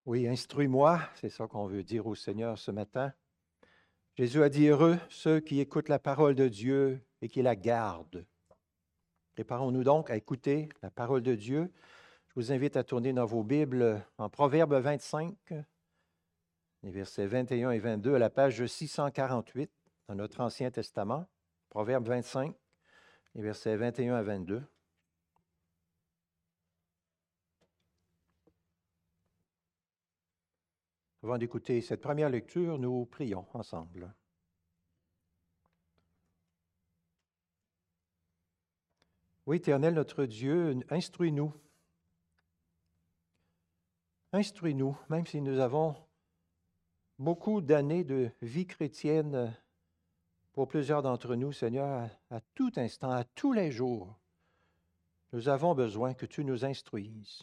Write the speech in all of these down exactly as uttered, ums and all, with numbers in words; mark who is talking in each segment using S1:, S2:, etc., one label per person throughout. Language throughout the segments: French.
S1: Oui, instruis-moi, c'est ça qu'on veut dire au Seigneur ce matin. Jésus a dit, heureux ceux qui écoutent la parole de Dieu et qui la gardent. Préparons-nous donc à écouter la parole de Dieu. Je vous invite à tourner dans vos Bibles en Proverbe vingt-cinq, les versets vingt et un et vingt-deux, à la page six cent quarante-huit dans notre Ancien Testament. Proverbe vingt-cinq, les versets vingt et un à vingt-deux. Avant d'écouter cette première lecture, nous prions ensemble. Oui, Éternel, notre Dieu, instruis-nous. Instruis-nous, même si nous avons beaucoup d'années de vie chrétienne pour plusieurs d'entre nous, Seigneur, à, à tout instant, à tous les jours. Nous avons besoin que tu nous instruises.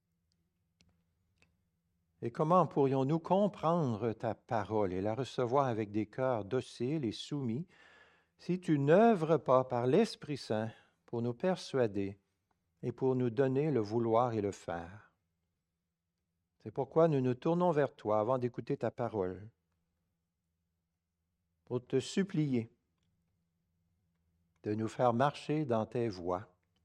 S1: Et comment pourrions-nous comprendre ta parole et la recevoir avec des cœurs dociles et soumis si tu n'œuvres pas par l'Esprit Saint pour nous persuader et pour nous donner le vouloir et le faire? C'est pourquoi nous nous tournons vers toi avant d'écouter ta parole, pour te supplier de nous faire marcher dans tes voies.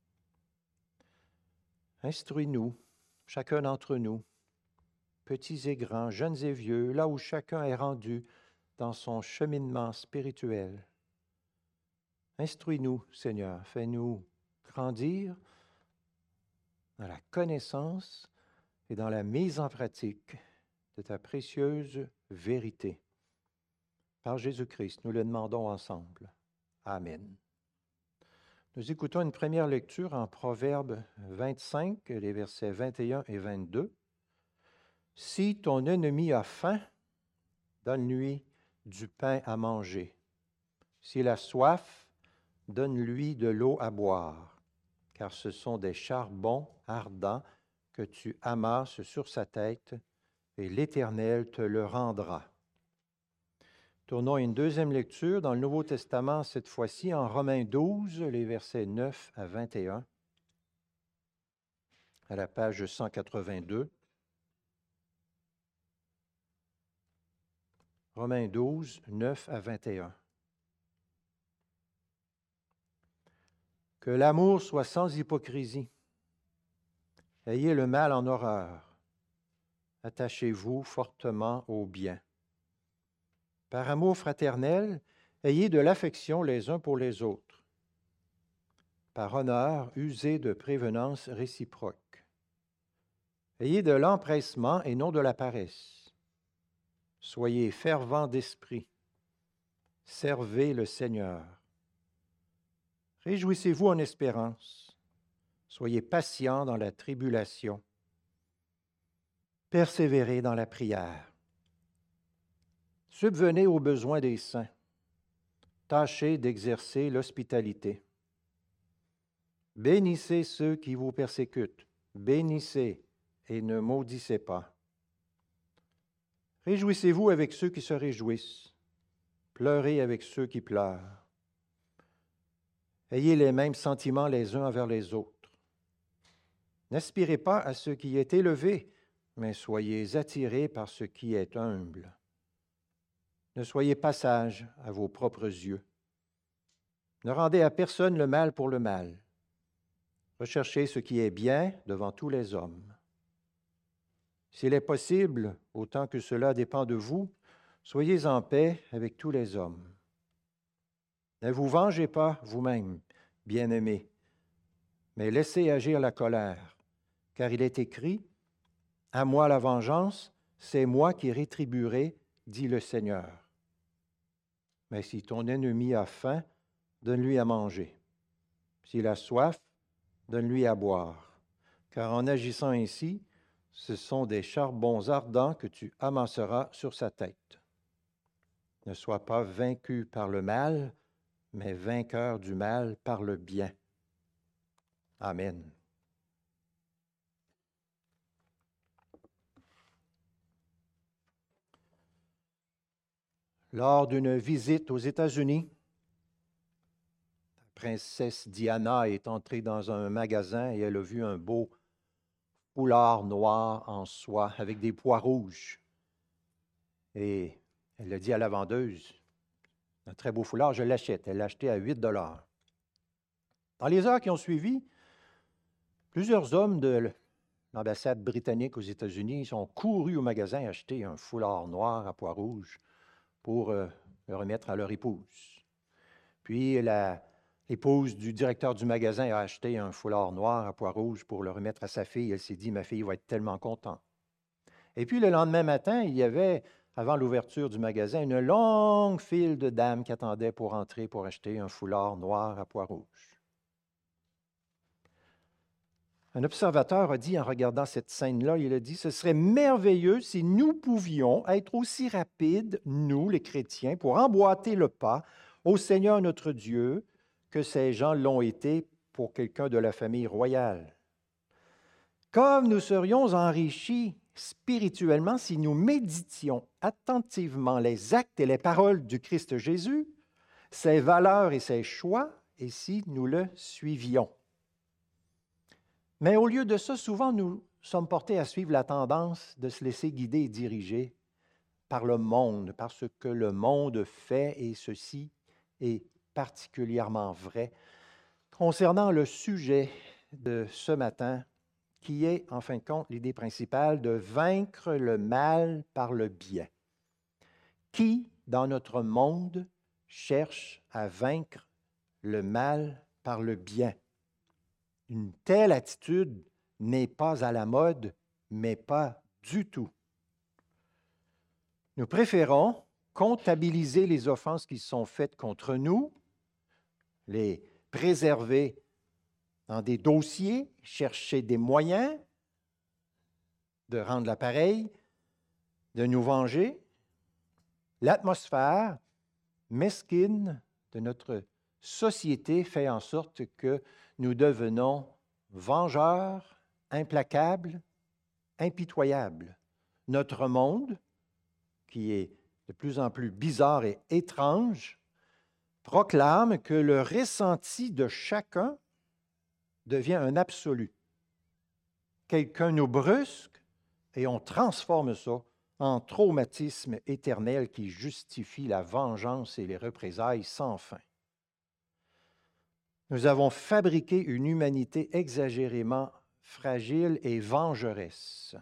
S1: Instruis-nous, chacun d'entre nous, petits et grands, jeunes et vieux, là où chacun est rendu dans son cheminement spirituel. Instruis-nous, Seigneur, fais-nous grandir dans la connaissance et dans la mise en pratique de ta précieuse vérité. Par Jésus-Christ, nous le demandons ensemble. Amen. Nous écoutons une première lecture en Proverbe vingt-cinq, les versets vingt et un et vingt-deux. « Si ton ennemi a faim, donne-lui du pain à manger. S'il a soif, donne-lui de l'eau à boire, car ce sont des charbons ardents que tu amasses sur sa tête, et l'Éternel te le rendra. » Tournons à une deuxième lecture dans le Nouveau Testament, cette fois-ci en Romains douze, les versets neuf à vingt et un, à la page cent quatre-vingt-deux. Romains douze, neuf à vingt et un. Que l'amour soit sans hypocrisie. Ayez le mal en horreur. Attachez-vous fortement au bien. Par amour fraternel, ayez de l'affection les uns pour les autres. Par honneur, usez de prévenance réciproque. Ayez de l'empressement et non de la paresse. Soyez fervents d'esprit. Servez le Seigneur. Réjouissez-vous en espérance. Soyez patients dans la tribulation. Persévérez dans la prière. Subvenez aux besoins des saints. Tâchez d'exercer l'hospitalité. Bénissez ceux qui vous persécutent. Bénissez et ne maudissez pas. Réjouissez-vous avec ceux qui se réjouissent. Pleurez avec ceux qui pleurent. Ayez les mêmes sentiments les uns envers les autres. N'aspirez pas à ce qui est élevé, mais soyez attirés par ce qui est humble. Ne soyez pas sages à vos propres yeux. Ne rendez à personne le mal pour le mal. Recherchez ce qui est bien devant tous les hommes. S'il est possible, autant que cela dépend de vous, soyez en paix avec tous les hommes. Ne vous vengez pas vous-même, bien-aimés, mais laissez agir la colère, car il est écrit, « À moi la vengeance, c'est moi qui rétribuerai, dit le Seigneur. » Mais si ton ennemi a faim, donne-lui à manger. S'il a soif, donne-lui à boire, car en agissant ainsi, ce sont des charbons ardents que tu amasseras sur sa tête. Ne sois pas vaincu par le mal, mais vainqueur du mal par le bien. Amen. Lors d'une visite aux États-Unis, la princesse Diana est entrée dans un magasin et elle a vu un beau foulard noir en soie avec des pois rouges. Et elle a dit à la vendeuse, un très beau foulard, je l'achète. Elle l'a acheté à huit dollars. Dans les heures qui ont suivi, plusieurs hommes de l'ambassade britannique aux États-Unis ont couru au magasin acheter un foulard noir à pois rouges pour euh, le remettre à leur épouse. Puis la, l'épouse du directeur du magasin a acheté un foulard noir à pois rouges pour le remettre à sa fille. Elle s'est dit, ma fille va être tellement contente. Et puis le lendemain matin, il y avait, avant l'ouverture du magasin, une longue file de dames qui attendaient pour entrer pour acheter un foulard noir à pois rouges. Un observateur a dit en regardant cette scène-là, il a dit, ce serait merveilleux si nous pouvions être aussi rapides, nous, les chrétiens, pour emboîter le pas au Seigneur notre Dieu que ces gens l'ont été pour quelqu'un de la famille royale. Comme nous serions enrichis spirituellement si nous méditions attentivement les actes et les paroles du Christ Jésus, ses valeurs et ses choix, et si nous le suivions. Mais au lieu de ça, souvent, nous sommes portés à suivre la tendance de se laisser guider et diriger par le monde, par ce que le monde fait, et ceci est particulièrement vrai concernant le sujet de ce matin, qui est, en fin de compte, l'idée principale de vaincre le mal par le bien. Qui, dans notre monde, cherche à vaincre le mal par le bien? Une telle attitude n'est pas à la mode, mais pas du tout. Nous préférons comptabiliser les offenses qui sont faites contre nous, les préserver dans des dossiers, chercher des moyens de rendre l'appareil, de nous venger. L'atmosphère mesquine de notre société fait en sorte que nous devenons vengeurs, implacables, impitoyables. Notre monde, qui est de plus en plus bizarre et étrange, proclame que le ressenti de chacun devient un absolu. Quelqu'un nous brusque et on transforme ça en traumatisme éternel qui justifie la vengeance et les représailles sans fin. Nous avons fabriqué une humanité exagérément fragile et vengeresse.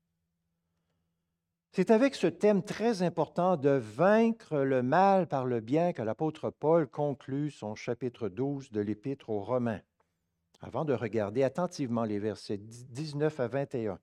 S1: C'est avec ce thème très important de vaincre le mal par le bien que l'apôtre Paul conclut son chapitre douze de l'Épître aux Romains, avant de regarder attentivement les versets dix-neuf à vingt et un.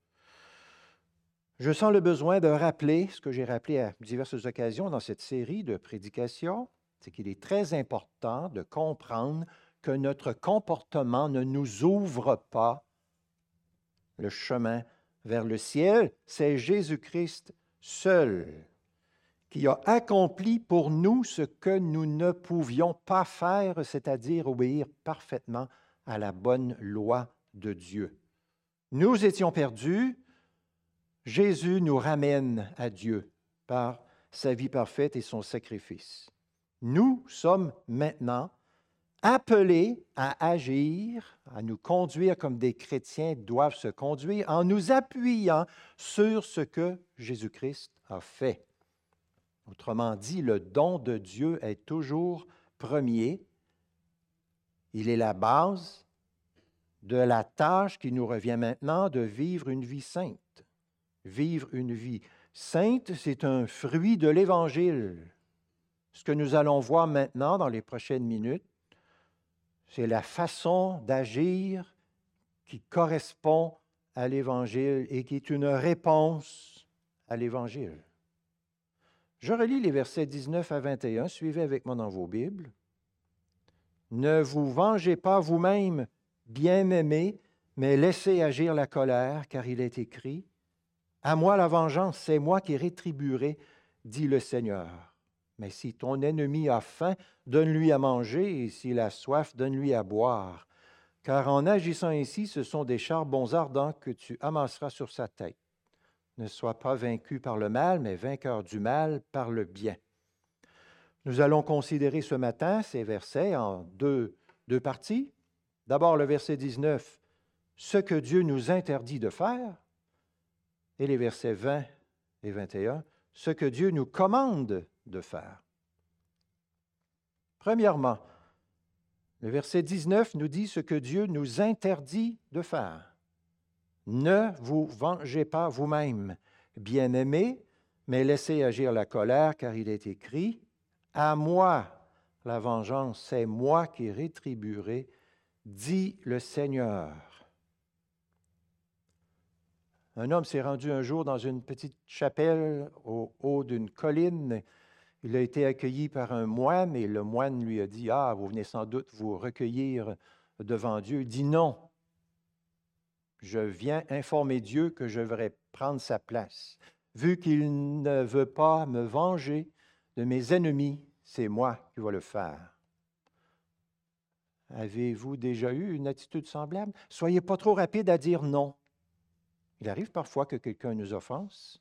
S1: Je sens le besoin de rappeler ce que j'ai rappelé à diverses occasions dans cette série de prédications, c'est qu'il est très important de comprendre que notre comportement ne nous ouvre pas le chemin vers le ciel. C'est Jésus-Christ seul qui a accompli pour nous ce que nous ne pouvions pas faire, c'est-à-dire obéir parfaitement à la bonne loi de Dieu. Nous étions perdus, Jésus nous ramène à Dieu par sa vie parfaite et son sacrifice. Nous sommes maintenant appelés à agir, à nous conduire comme des chrétiens doivent se conduire, en nous appuyant sur ce que Jésus-Christ a fait. Autrement dit, le don de Dieu est toujours premier. Il est la base de la tâche qui nous revient maintenant de vivre une vie sainte. Vivre une vie sainte, c'est un fruit de l'Évangile. Ce que nous allons voir maintenant dans les prochaines minutes, c'est la façon d'agir qui correspond à l'Évangile et qui est une réponse à l'Évangile. Je relis les versets dix-neuf à vingt et un. Suivez avec moi dans vos Bibles. « Ne vous vengez pas vous-même, bien-aimés, mais laissez agir la colère, car il est écrit, « À moi la vengeance, c'est moi qui rétribuerai, dit le Seigneur. » Mais si ton ennemi a faim, donne-lui à manger, et s'il a soif, donne-lui à boire. Car en agissant ainsi, ce sont des charbons ardents que tu amasseras sur sa tête. Ne sois pas vaincu par le mal, mais vainqueur du mal par le bien. Nous allons considérer ce matin ces versets en deux, deux parties. D'abord, le verset dix-neuf ce que Dieu nous interdit de faire, et les versets vingt et vingt et un, ce que Dieu nous commande de faire. Premièrement, le verset dix-neuf nous dit ce que Dieu nous interdit de faire. Ne vous vengez pas vous-même, bien-aimés, mais laissez agir la colère, car il est écrit, « À moi la vengeance, c'est moi qui rétribuerai, dit le Seigneur. » Un homme s'est rendu un jour dans une petite chapelle au haut d'une colline. Il a été accueilli par un moine et le moine lui a dit, « Ah, vous venez sans doute vous recueillir devant Dieu. » Il dit, « Non, je viens informer Dieu que je devrais prendre sa place. Vu qu'il ne veut pas me venger de mes ennemis, c'est moi qui vais le faire. » Avez-vous déjà eu une attitude semblable? Soyez pas trop rapide à dire non. Il arrive parfois que quelqu'un nous offense.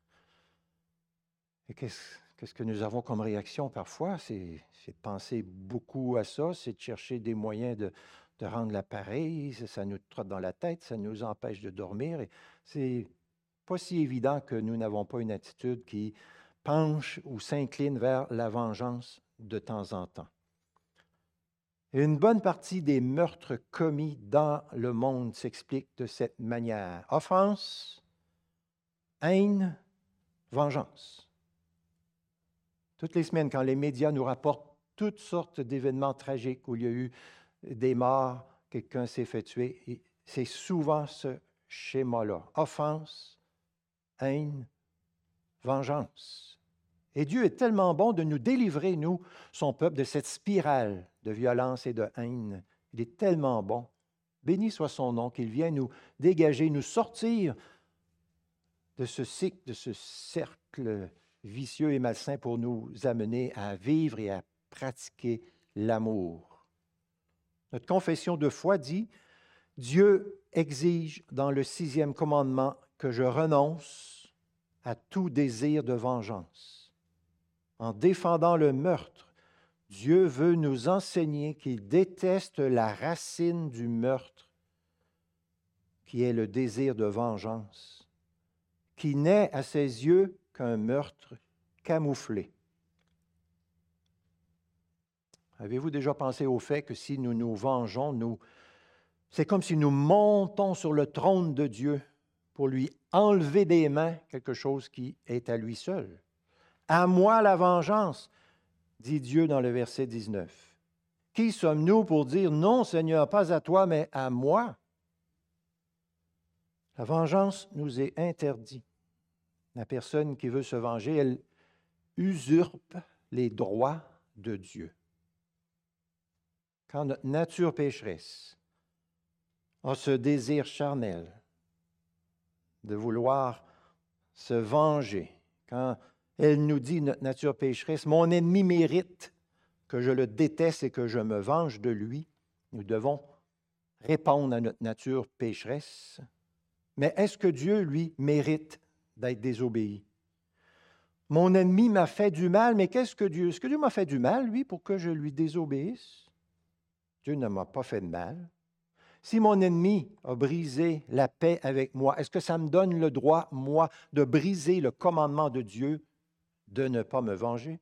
S1: Et qu'est-ce, qu'est-ce que nous avons comme réaction parfois? C'est, c'est de penser beaucoup à ça, c'est de chercher des moyens de, de rendre l'appareil, ça, ça nous trotte dans la tête, ça nous empêche de dormir. Et c'est pas si évident que nous n'avons pas une attitude qui penche ou s'incline vers la vengeance de temps en temps. Une bonne partie des meurtres commis dans le monde s'explique de cette manière. Offense, haine, vengeance. Toutes les semaines, quand les médias nous rapportent toutes sortes d'événements tragiques où il y a eu des morts, quelqu'un s'est fait tuer, c'est souvent ce schéma-là. Offense, haine, vengeance. Et Dieu est tellement bon de nous délivrer, nous, son peuple, de cette spirale de violence et de haine. Il est tellement bon. Béni soit son nom, qu'il vienne nous dégager, nous sortir de ce cycle, de ce cercle vicieux et malsain pour nous amener à vivre et à pratiquer l'amour. Notre confession de foi dit, « Dieu exige dans le sixième commandement que je renonce à tout désir de vengeance. » En défendant le meurtre, Dieu veut nous enseigner qu'il déteste la racine du meurtre, qui est le désir de vengeance, qui n'est à ses yeux qu'un meurtre camouflé. Avez-vous déjà pensé au fait que si nous nous vengeons, nous, c'est comme si nous montons sur le trône de Dieu pour lui enlever des mains quelque chose qui est à lui seul? À moi la vengeance, dit Dieu dans le verset dix-neuf. Qui sommes-nous pour dire non, Seigneur, pas à toi, mais à moi? La vengeance nous est interdite. La personne qui veut se venger, elle usurpe les droits de Dieu. Quand notre nature pécheresse a ce désir charnel de vouloir se venger, quand elle nous dit, notre nature pécheresse, « Mon ennemi mérite que je le déteste et que je me venge de lui. » Nous devons répondre à notre nature pécheresse. Mais est-ce que Dieu, lui, mérite d'être désobéi? Mon ennemi m'a fait du mal, mais qu'est-ce que Dieu? Est-ce que Dieu m'a fait du mal, lui, pour que je lui désobéisse? Dieu ne m'a pas fait de mal. Si mon ennemi a brisé la paix avec moi, est-ce que ça me donne le droit, moi, de briser le commandement de Dieu de ne pas me venger?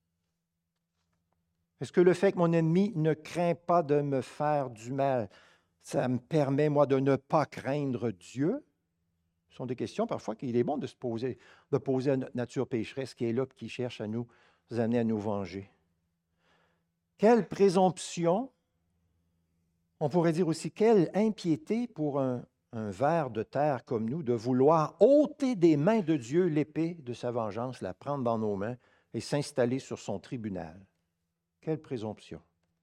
S1: Est-ce que le fait que mon ennemi ne craint pas de me faire du mal, ça me permet, moi, de ne pas craindre Dieu? Ce sont des questions parfois qu'il est bon de se poser, de poser à notre nature pécheresse qui est là et qui cherche à nous amener à nous venger. Quelle présomption, on pourrait dire aussi, quelle impiété pour un, un ver de terre comme nous de vouloir ôter des mains de Dieu l'épée de sa vengeance, la prendre dans nos mains et s'installer sur son tribunal. Quelle présomption!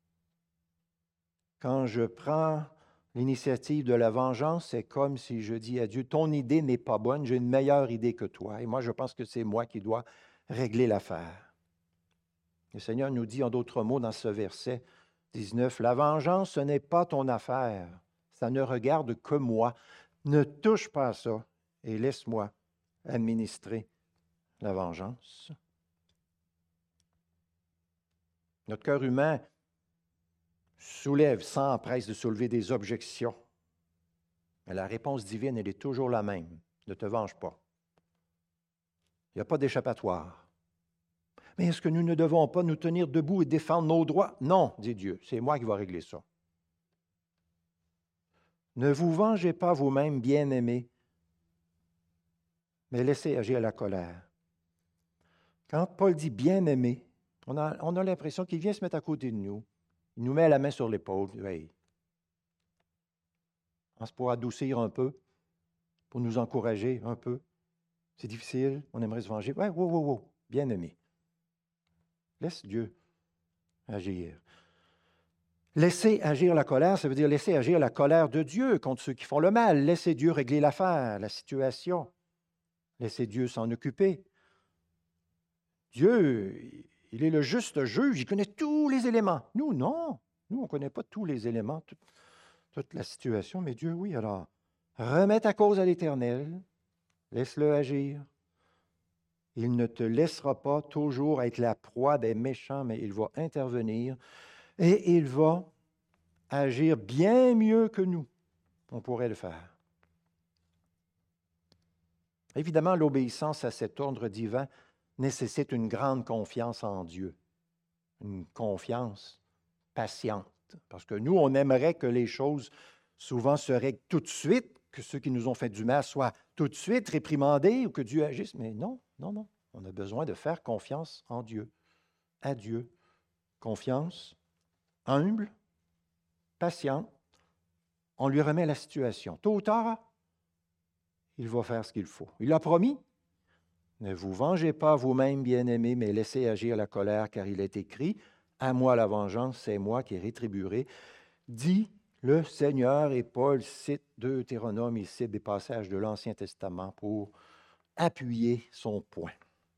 S1: Quand je prends l'initiative de la vengeance, c'est comme si je dis à Dieu, « Ton idée n'est pas bonne, j'ai une meilleure idée que toi, et moi je pense que c'est moi qui dois régler l'affaire. » Le Seigneur nous dit en d'autres mots dans ce verset dix-neuf, « La vengeance, ce n'est pas ton affaire, ça ne regarde que moi. Ne touche pas à ça et laisse-moi administrer la vengeance. » Notre cœur humain soulève sans empresse de soulever des objections. Mais la réponse divine, elle est toujours la même. Ne te venge pas. Il n'y a pas d'échappatoire. Mais est-ce que nous ne devons pas nous tenir debout et défendre nos droits? Non, dit Dieu, c'est moi qui vais régler ça. Ne vous vengez pas vous-même, bien-aimés, mais laissez agir la colère. Quand Paul dit bien-aimé, on a, on a l'impression qu'il vient se mettre à côté de nous. Il nous met la main sur l'épaule. Hey. On se pourra adoucir un peu, pour nous encourager un peu. C'est difficile, on aimerait se venger. Ouais, wow, wow, wow, bien-aimé. Laisse Dieu agir. Laisser agir la colère, ça veut dire laisser agir la colère de Dieu contre ceux qui font le mal. Laissez Dieu régler l'affaire, la situation. Laissez Dieu s'en occuper. Dieu, il est le juste juge, il connaît tous les éléments. Nous, non. Nous, on ne connaît pas tous les éléments, toute, toute la situation, mais Dieu, oui. Alors, remets ta cause à l'Éternel, laisse-le agir. Il ne te laissera pas toujours être la proie des méchants, mais il va intervenir et il va agir bien mieux que nous. On pourrait le faire. Évidemment, l'obéissance à cet ordre divin nécessite une grande confiance en Dieu, une confiance patiente. Parce que nous, on aimerait que les choses souvent se règlent tout de suite, que ceux qui nous ont fait du mal soient tout de suite réprimandés ou que Dieu agisse. Mais non, non, non. On a besoin de faire confiance en Dieu, à Dieu. Confiance, humble, patient. On lui remet la situation. Tôt ou tard, il va faire ce qu'il faut. Il a promis. Ne vous vengez pas vous-même, bien-aimés, mais laissez agir la colère, car il est écrit, « À moi la vengeance, c'est moi qui rétribuerai. » Dit le Seigneur, et Paul cite Deutéronome, il cite des passages de l'Ancien Testament pour appuyer son point.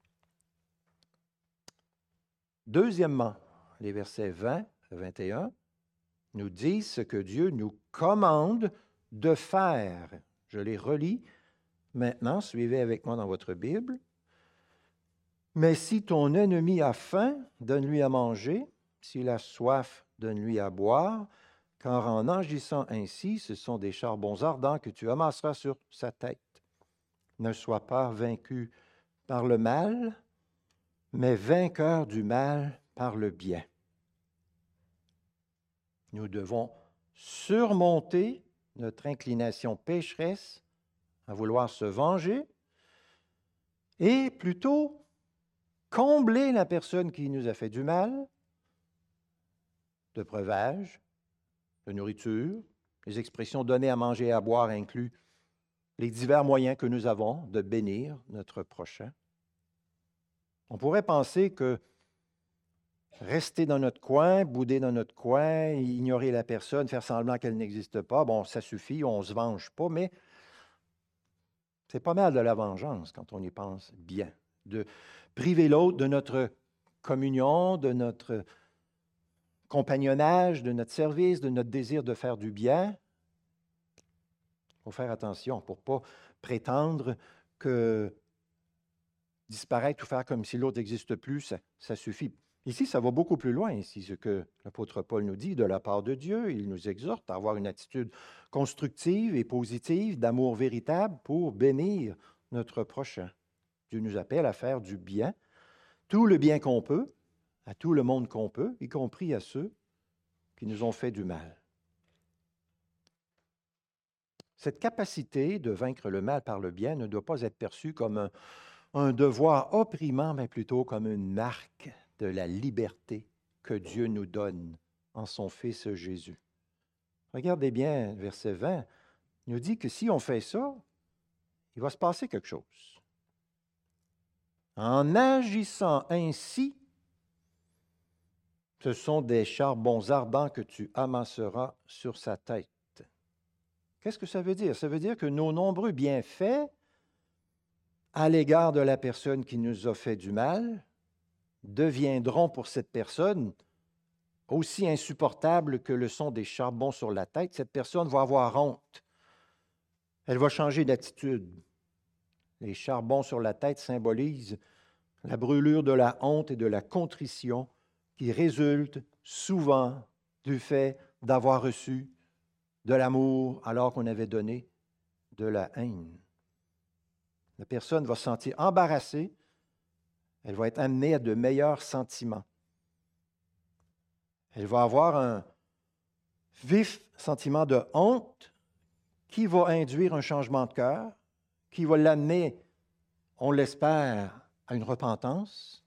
S1: Deuxièmement, les versets vingt à vingt et un nous disent ce que Dieu nous commande de faire. Je les relis maintenant, suivez avec moi dans votre Bible. « Mais si ton ennemi a faim, donne-lui à manger, s'il a soif, donne-lui à boire, car en agissant ainsi, ce sont des charbons ardents que tu amasseras sur sa tête. Ne sois pas vaincu par le mal, mais vainqueur du mal par le bien. » Nous devons surmonter notre inclination pécheresse à vouloir se venger et plutôt combler la personne qui nous a fait du mal de breuvage, de nourriture. Les expressions données à manger et à boire incluent les divers moyens que nous avons de bénir notre prochain. On pourrait penser que rester dans notre coin, bouder dans notre coin, ignorer la personne, faire semblant qu'elle n'existe pas, bon, ça suffit, on ne se venge pas, mais c'est pas mal de la vengeance quand on y pense bien. De priver l'autre de notre communion, de notre compagnonnage, de notre service, de notre désir de faire du bien. Il faut faire attention pour ne pas prétendre que disparaître ou faire comme si l'autre n'existe plus, ça, ça suffit. Ici, ça va beaucoup plus loin, ici, ce que l'apôtre Paul nous dit de la part de Dieu. Il nous exhorte à avoir une attitude constructive et positive, d'amour véritable pour bénir notre prochain. Dieu nous appelle à faire du bien, tout le bien qu'on peut, à tout le monde qu'on peut, y compris à ceux qui nous ont fait du mal. Cette capacité de vaincre le mal par le bien ne doit pas être perçue comme un, un devoir opprimant, mais plutôt comme une marque de la liberté que Dieu nous donne en son Fils Jésus. Regardez bien, verset vingt, il nous dit que si on fait ça, il va se passer quelque chose. En agissant ainsi, ce sont des charbons ardents que tu amasseras sur sa tête. Qu'est-ce que ça veut dire? Ça veut dire que nos nombreux bienfaits à l'égard de la personne qui nous a fait du mal deviendront pour cette personne aussi insupportables que le sont des charbons sur la tête. Cette personne va avoir honte. Elle va changer d'attitude. Les charbons sur la tête symbolisent la brûlure de la honte et de la contrition qui résulte souvent du fait d'avoir reçu de l'amour alors qu'on avait donné de la haine. La personne va se sentir embarrassée, elle va être amenée à de meilleurs sentiments. Elle va avoir un vif sentiment de honte qui va induire un changement de cœur, qui va l'amener, on l'espère, à une repentance.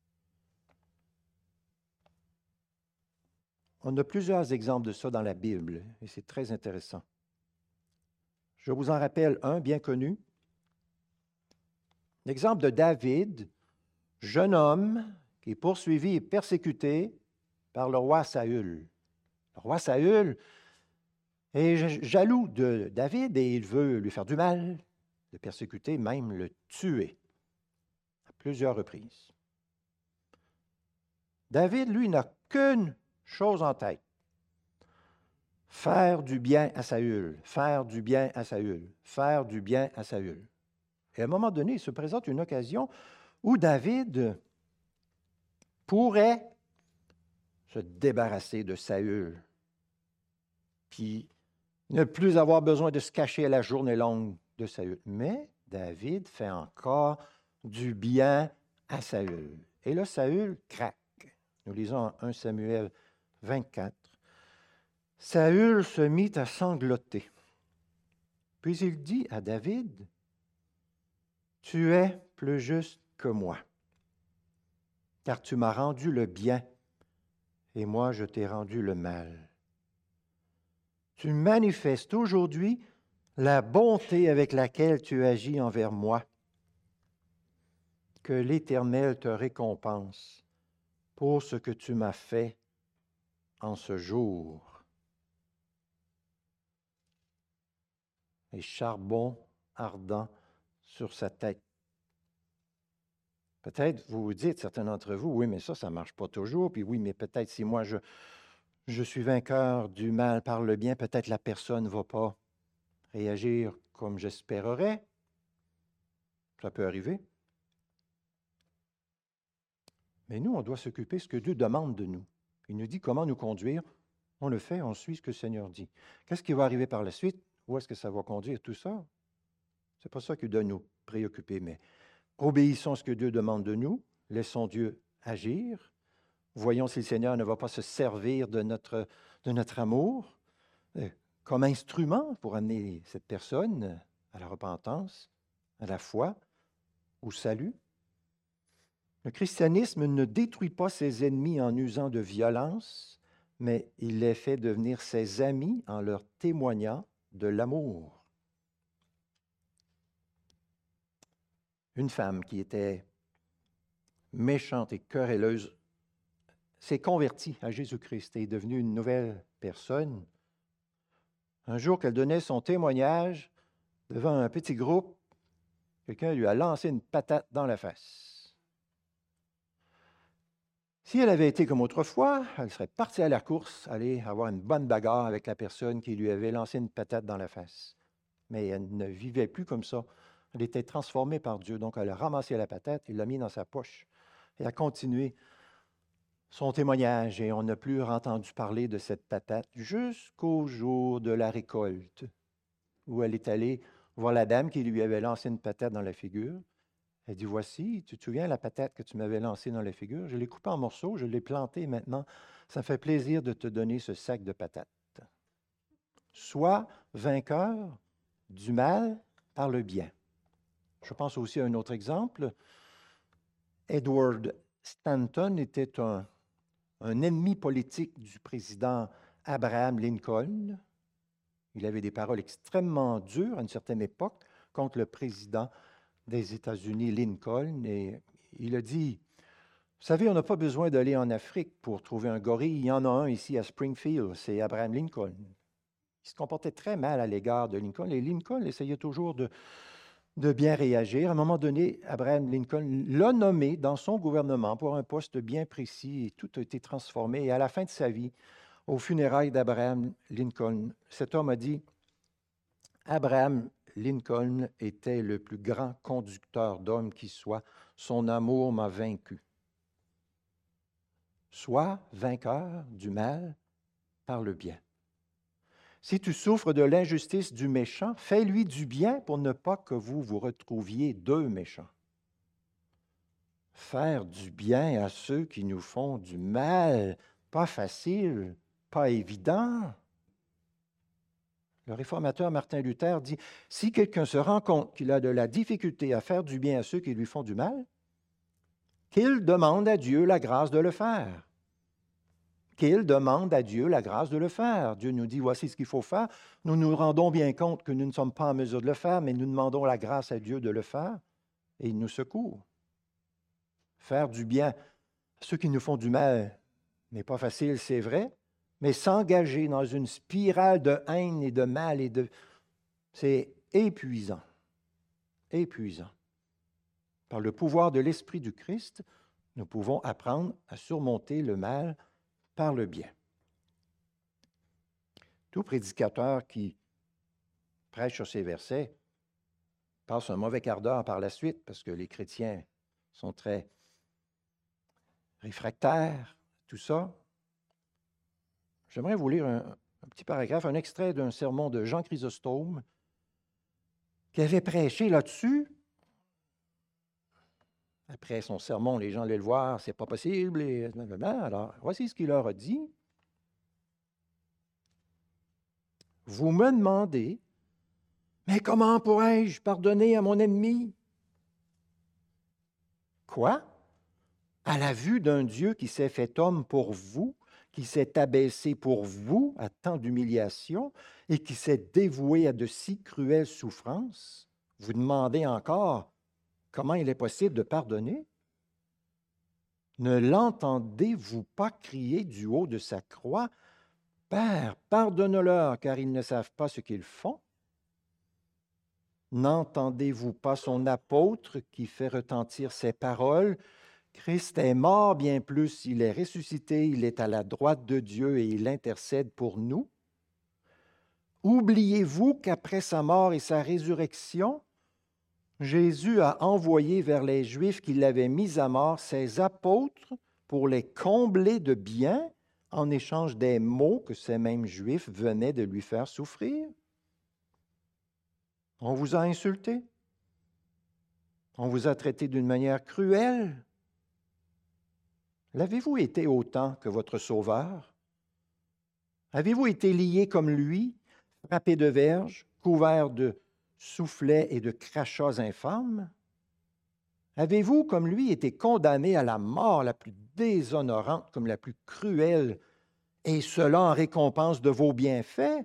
S1: On a plusieurs exemples de ça dans la Bible et c'est très intéressant. Je vous en rappelle un bien connu. L'exemple de David, jeune homme qui est poursuivi et persécuté par le roi Saül. Le roi Saül est jaloux de David et il veut lui faire du mal, le persécuter, même le tuer à plusieurs reprises. David, lui, n'a qu'une chose en tête. Faire du bien à Saül, faire du bien à Saül, faire du bien à Saül. Et à un moment donné, il se présente une occasion où David pourrait se débarrasser de Saül, puis ne plus avoir besoin de se cacher à la journée longue de Saül. Mais David fait encore du bien à Saül. Et là, Saül craque. Nous lisons en premier Samuel vingt-quatre. Saül se mit à sangloter. Puis il dit à David, « Tu es plus juste que moi, car tu m'as rendu le bien, et moi je t'ai rendu le mal. Tu manifestes aujourd'hui la bonté avec laquelle tu agis envers moi. Que l'Éternel te récompense pour ce que tu m'as fait en ce jour. » Et charbon ardent sur sa tête. Peut-être vous vous dites, certains d'entre vous, oui, mais ça, ça ne marche pas toujours. Puis oui, mais peut-être si moi, je, je suis vainqueur du mal par le bien, peut-être la personne ne va pas réagir comme j'espérerais. Ça peut arriver. Mais nous, on doit s'occuper de ce que Dieu demande de nous. Il nous dit comment nous conduire. On le fait, on suit ce que le Seigneur dit. Qu'est-ce qui va arriver par la suite? Où est-ce que ça va conduire tout ça? Ce n'est pas ça qui doit nous préoccuper, mais obéissons à ce que Dieu demande de nous. Laissons Dieu agir. Voyons si le Seigneur ne va pas se servir de notre, de notre amour euh, comme instrument pour amener cette personne à la repentance, à la foi, au salut. Le christianisme ne détruit pas ses ennemis en usant de violence, mais il les fait devenir ses amis en leur témoignant de l'amour. Une femme qui était méchante et querelleuse s'est convertie à Jésus-Christ et est devenue une nouvelle personne. Un jour qu'elle donnait son témoignage devant un petit groupe, quelqu'un lui a lancé une patate dans la face. Si elle avait été comme autrefois, elle serait partie à la course, aller avoir une bonne bagarre avec la personne qui lui avait lancé une patate dans la face. Mais elle ne vivait plus comme ça. Elle était transformée par Dieu. Donc, elle a ramassé la patate et l'a mis dans sa poche. Et a continué son témoignage. Et on n'a plus entendu parler de cette patate jusqu'au jour de la récolte, où elle est allée voir la dame qui lui avait lancé une patate dans la figure. Elle dit, « Voici, tu te souviens la patate que tu m'avais lancée dans la figure? Je l'ai coupée en morceaux, je l'ai plantée maintenant. Ça me fait plaisir de te donner ce sac de patates. » Sois vainqueur du mal par le bien. Je pense aussi à un autre exemple. Edward Stanton était un, un ennemi politique du président Abraham Lincoln. Il avait des paroles extrêmement dures à une certaine époque contre le président des États-Unis, Lincoln. Et il a dit, « Vous savez, on n'a pas besoin d'aller en Afrique pour trouver un gorille. Il y en a un ici à Springfield, c'est Abraham Lincoln. » Il se comportait très mal à l'égard de Lincoln. Et Lincoln essayait toujours de, de bien réagir. À un moment donné, Abraham Lincoln l'a nommé dans son gouvernement pour un poste bien précis et tout a été transformé. Et à la fin de sa vie, aux funérailles d'Abraham Lincoln, cet homme a dit, « Abraham Lincoln était le plus grand conducteur d'hommes qui soit. Son amour m'a vaincu. » Sois vainqueur du mal par le bien. Si tu souffres de l'injustice du méchant, fais-lui du bien pour ne pas que vous vous retrouviez deux méchants. Faire du bien à ceux qui nous font du mal, pas facile, pas évident. Le réformateur Martin Luther dit, si quelqu'un se rend compte qu'il a de la difficulté à faire du bien à ceux qui lui font du mal, qu'il demande à Dieu la grâce de le faire. Qu'il demande à Dieu la grâce de le faire. Dieu nous dit, voici ce qu'il faut faire. Nous nous rendons bien compte que nous ne sommes pas en mesure de le faire, mais nous demandons la grâce à Dieu de le faire et il nous secourt. Faire du bien à ceux qui nous font du mal n'est pas facile, c'est vrai, mais s'engager dans une spirale de haine et de mal, et de... c'est épuisant. Épuisant. Par le pouvoir de l'Esprit du Christ, nous pouvons apprendre à surmonter le mal par le bien. Tout prédicateur qui prêche sur ces versets passe un mauvais quart d'heure par la suite parce que les chrétiens sont très réfractaires, tout ça. J'aimerais vous lire un, un petit paragraphe, un extrait d'un sermon de Jean Chrysostome qui avait prêché là-dessus. Après son sermon, les gens allaient le voir, c'est pas possible. Et... Alors, voici ce qu'il leur a dit. Vous me demandez, mais comment pourrais-je pardonner à mon ennemi? Quoi? À la vue d'un Dieu qui s'est fait homme pour vous, qui s'est abaissé pour vous à tant d'humiliation et qui s'est dévoué à de si cruelles souffrances, vous demandez encore comment il est possible de pardonner? Ne l'entendez-vous pas crier du haut de sa croix, « Père, pardonne-leur, car ils ne savent pas ce qu'ils font » ? N'entendez-vous pas son apôtre qui fait retentir ces paroles? Christ est mort, bien plus, il est ressuscité, il est à la droite de Dieu et il intercède pour nous. Oubliez-vous qu'après sa mort et sa résurrection, Jésus a envoyé vers les Juifs qui l'avaient mis à mort ses apôtres pour les combler de bien en échange des maux que ces mêmes Juifs venaient de lui faire souffrir? On vous a insulté. On vous a traité d'une manière cruelle. L'avez-vous été autant que votre Sauveur? Avez-vous été lié comme lui, frappé de verges, couvert de soufflets et de crachats infâmes? Avez-vous, comme lui, été condamné à la mort la plus déshonorante, comme la plus cruelle, et cela en récompense de vos bienfaits?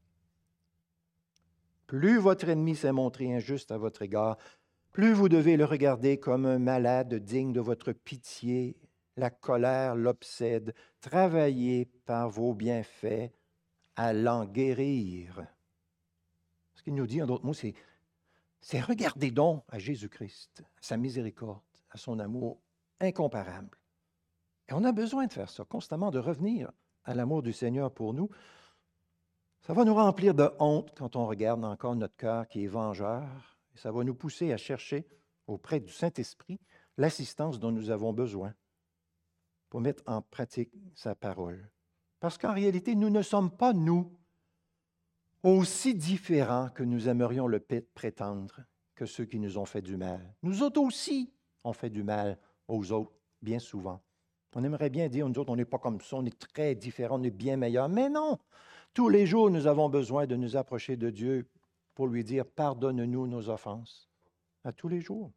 S1: Plus votre ennemi s'est montré injuste à votre égard, plus vous devez le regarder comme un malade digne de votre pitié. La colère l'obsède. Travaillez par vos bienfaits à l'en guérir. Ce qu'il nous dit, en d'autres mots, c'est, c'est regarder donc à Jésus-Christ, à sa miséricorde, à son amour incomparable. Et on a besoin de faire ça, constamment, de revenir à l'amour du Seigneur pour nous. Ça va nous remplir de honte quand on regarde encore notre cœur qui est vengeur. Et ça va nous pousser à chercher auprès du Saint-Esprit l'assistance dont nous avons besoin pour mettre en pratique sa parole. Parce qu'en réalité, nous ne sommes pas, nous, aussi différents que nous aimerions le prétendre que ceux qui nous ont fait du mal. Nous autres aussi, on fait du mal aux autres, bien souvent. On aimerait bien dire, nous autres, on n'est pas comme ça, on est très différents, on est bien meilleurs. Mais non! Tous les jours, nous avons besoin de nous approcher de Dieu pour lui dire, pardonne-nous nos offenses. À tous les jours.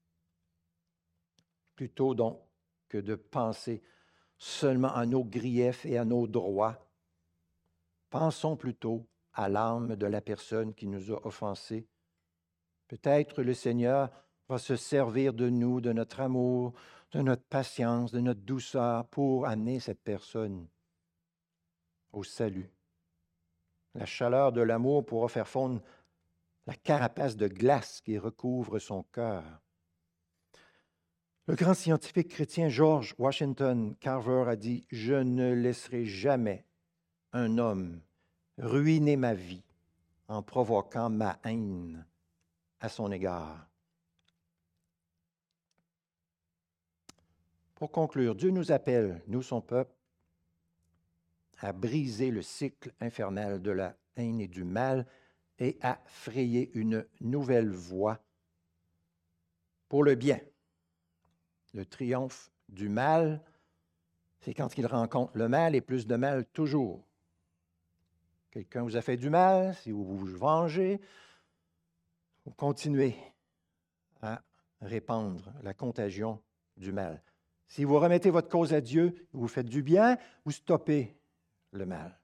S1: Plutôt donc que de penser seulement à nos griefs et à nos droits, pensons plutôt à l'âme de la personne qui nous a offensés. Peut-être le Seigneur va se servir de nous, de notre amour, de notre patience, de notre douceur pour amener cette personne au salut. La chaleur de l'amour pourra faire fondre la carapace de glace qui recouvre son cœur. Le grand scientifique chrétien George Washington Carver a dit « Je ne laisserai jamais un homme ruiner ma vie en provoquant ma haine à son égard. » Pour conclure, Dieu nous appelle, nous son peuple, à briser le cycle infernal de la haine et du mal et à frayer une nouvelle voie pour le bien. Le triomphe du mal, c'est quand il rencontre le mal et plus de mal toujours. Quelqu'un vous a fait du mal, si vous vous vengez, vous continuez à répandre la contagion du mal. Si vous remettez votre cause à Dieu, vous faites du bien, vous stoppez le mal.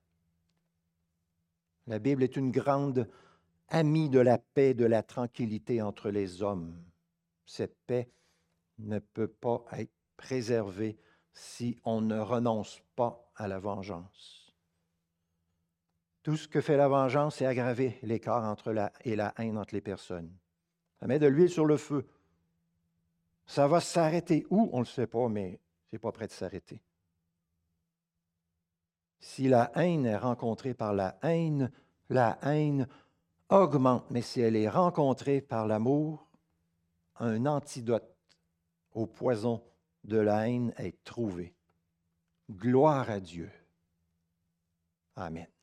S1: La Bible est une grande amie de la paix, de la tranquillité entre les hommes. Cette paix ne peut pas être préservée si on ne renonce pas à la vengeance. Tout ce que fait la vengeance, c'est aggraver l'écart entre la et la haine entre les personnes. Ça met de l'huile sur le feu. Ça va s'arrêter où? On ne le sait pas, mais ce n'est pas prêt de s'arrêter. Si la haine est rencontrée par la haine, la haine augmente, mais si elle est rencontrée par l'amour, un antidote au poison de la haine est trouvé. Gloire à Dieu. Amen.